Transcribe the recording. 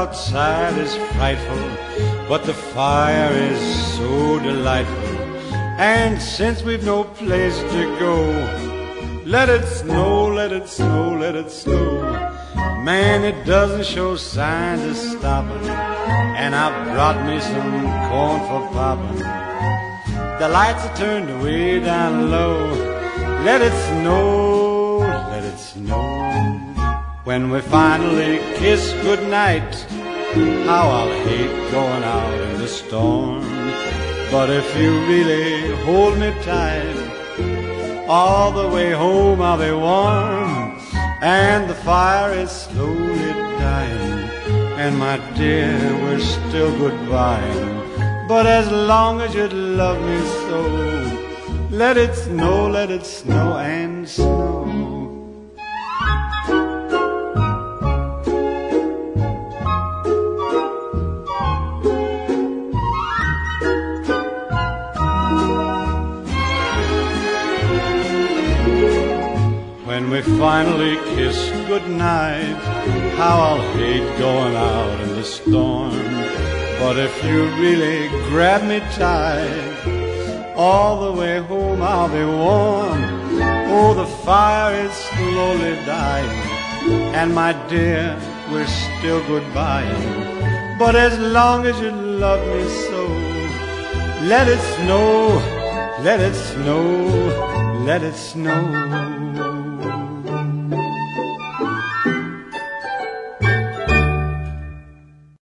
outside is frightful, but the fire is so delightful. And since we've no place to go, let it snow, let it snow, let it snow. Man, it doesn't show signs of stopping, and I've brought me some corn for popping. The lights are turned way down low. Let it snow, let it snow. When we finally kiss goodnight, how I'll hate going out in the storm. But if you really hold me tight, all the way home I'll be warm. And the fire is slowly dying, and my dear, we're still goodbying. But as long as you love me so, let it snow and snow. When we finally kiss goodnight, how I'll hate going out in the storm. But if you really grab me tight, all the way home I'll be warm. Oh, the fire is slowly dying, and my dear, we're still goodbying. But as long as you love me so, let it snow, let it snow, let it snow.